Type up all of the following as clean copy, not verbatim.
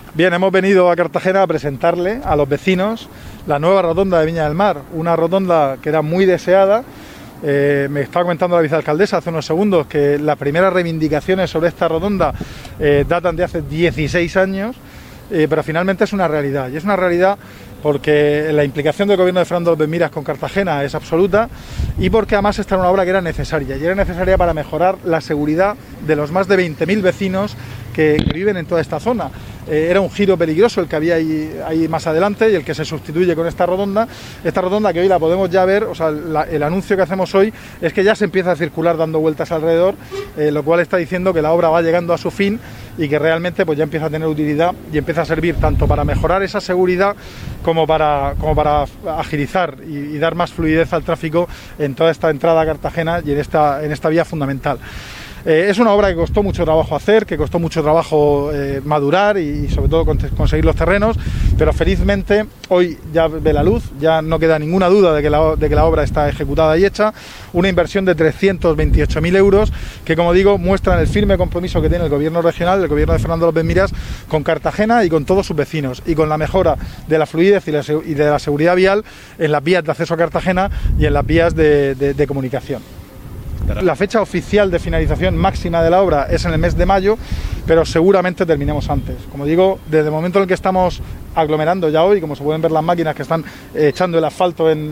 Bien, hemos venido a Cartagena a presentarle a los vecinos la nueva rotonda de Viña del Mar, una rotonda que era muy deseada. Me estaba comentando la vicealcaldesa hace unos segundos que las primeras reivindicaciones sobre esta rotonda datan de hace 16 años, pero finalmente es una realidad, y es una realidad porque la implicación del gobierno de Fernando López Miras con Cartagena es absoluta, y porque además esta era una obra que era necesaria, y era necesaria para mejorar la seguridad de los más de 20.000 vecinos que viven en toda esta zona. Era un giro peligroso el que había ahí más adelante, y el que se sustituye con esta rotonda que hoy la podemos ya ver. O sea, el anuncio que hacemos hoy es que ya se empieza a circular dando vueltas alrededor, lo cual está diciendo que la obra va llegando a su fin y que realmente pues ya empieza a tener utilidad y empieza a servir tanto para mejorar esa seguridad como para agilizar y dar más fluidez al tráfico en toda esta entrada a Cartagena y en esta vía fundamental. Es una obra que costó mucho trabajo hacer, que costó mucho trabajo madurar y sobre todo conseguir los terrenos, pero felizmente hoy ya ve la luz, ya no queda ninguna duda de que la obra está ejecutada y hecha. Una inversión de 328.000 euros que, como digo, muestran el firme compromiso que tiene el gobierno regional, el gobierno de Fernando López Miras, con Cartagena y con todos sus vecinos, y con la mejora de la fluidez y de la seguridad vial en las vías de acceso a Cartagena y en las vías de comunicación. La fecha oficial de finalización máxima de la obra es en el mes de mayo, pero seguramente terminemos antes. Como digo, desde el momento en el que estamos aglomerando ya hoy, como se pueden ver las máquinas que están echando el asfalto en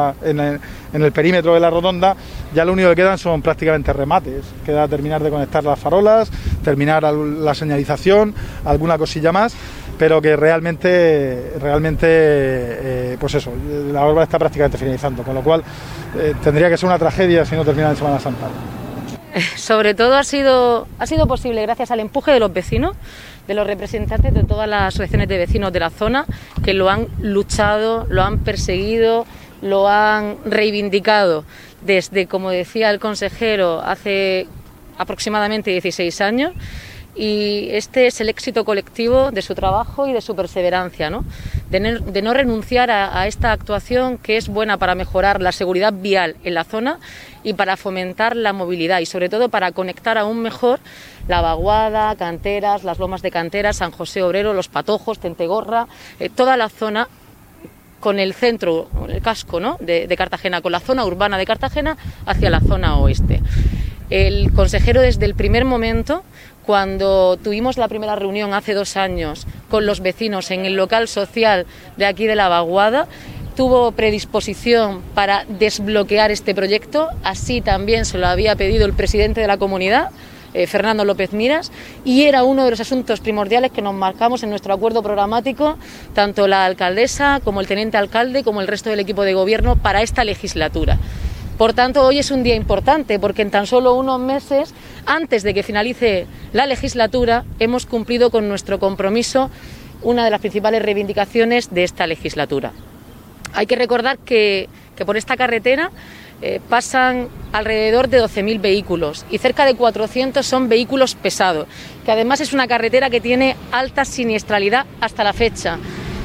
el perímetro de la rotonda, ya lo único que quedan son prácticamente remates. Queda terminar de conectar las farolas, terminar la señalización, alguna cosilla más, pero que realmente pues eso, la obra está prácticamente finalizando, con lo cual tendría que ser una tragedia si no termina en Semana Santa. Sobre todo ha sido posible gracias al empuje de los vecinos, de los representantes de todas las asociaciones de vecinos de la zona, que lo han luchado, lo han perseguido, lo han reivindicado desde, como decía el consejero, hace aproximadamente 16 años. Y este es el éxito colectivo de su trabajo y de su perseverancia, ¿no? De no renunciar a esta actuación que es buena para mejorar la seguridad vial en la zona y para fomentar la movilidad, y sobre todo para conectar aún mejor la Vaguada, Canteras, las Lomas de Canteras, San José Obrero, Los Patojos, Tentegorra, toda la zona con el centro, el casco, ¿no?, de Cartagena, con la zona urbana de Cartagena hacia la zona oeste. El consejero, desde el primer momento, cuando tuvimos la primera reunión hace 2 años con los vecinos en el local social de aquí de la Vaguada, tuvo predisposición para desbloquear este proyecto. Así también se lo había pedido el presidente de la comunidad, Fernando López Miras, y era uno de los asuntos primordiales que nos marcamos en nuestro acuerdo programático, tanto la alcaldesa como el teniente alcalde como el resto del equipo de gobierno, para esta legislatura. Por tanto, hoy es un día importante porque en tan solo unos meses, antes de que finalice la legislatura, hemos cumplido con nuestro compromiso, una de las principales reivindicaciones de esta legislatura. Hay que recordar que por esta carretera pasan alrededor de 12.000 vehículos y cerca de 400 son vehículos pesados, que además es una carretera que tiene alta siniestralidad hasta la fecha.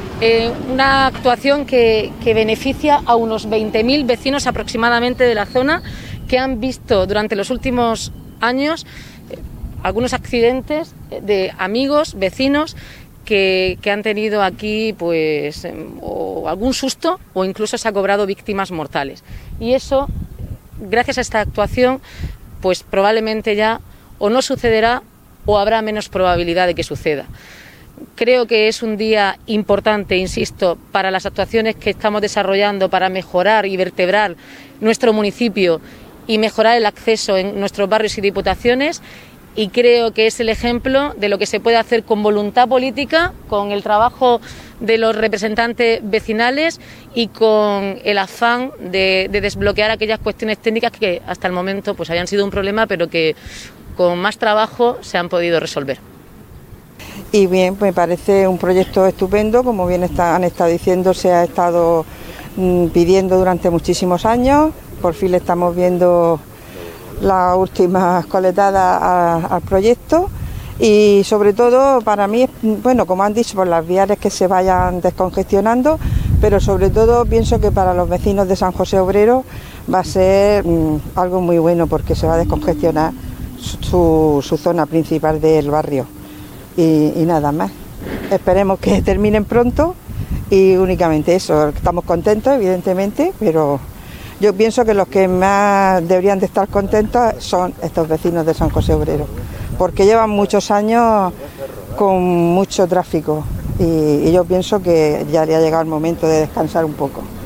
Una actuación que beneficia a unos 20.000 vecinos aproximadamente de la zona, que han visto durante los últimos años algunos accidentes de amigos, vecinos, que han tenido aquí pues o algún susto, o incluso se ha cobrado víctimas mortales. Y eso, gracias a esta actuación, pues probablemente ya o no sucederá o habrá menos probabilidad de que suceda. Creo que es un día importante, insisto, para las actuaciones que estamos desarrollando para mejorar y vertebrar nuestro municipio y mejorar el acceso en nuestros barrios y diputaciones, y creo que es el ejemplo de lo que se puede hacer con voluntad política, con el trabajo de los representantes vecinales y con el afán de desbloquear aquellas cuestiones técnicas que hasta el momento pues habían sido un problema, pero que con más trabajo se han podido resolver. Y bien, me parece un proyecto estupendo, como bien han estado diciendo, se ha estado pidiendo durante muchísimos años. Por fin le estamos viendo la última coletada al proyecto, y sobre todo para mí, bueno, como han dicho, por las viales que se vayan descongestionando, pero sobre todo pienso que para los vecinos de San José Obrero va a ser algo muy bueno, porque se va a descongestionar su zona principal del barrio. Y nada más. esperemos que terminen pronto y únicamente eso. Estamos contentos, evidentemente, pero yo pienso que los que más deberían de estar contentos son estos vecinos de San José Obrero, porque llevan muchos años con mucho tráfico y yo pienso que ya le ha llegado el momento de descansar un poco.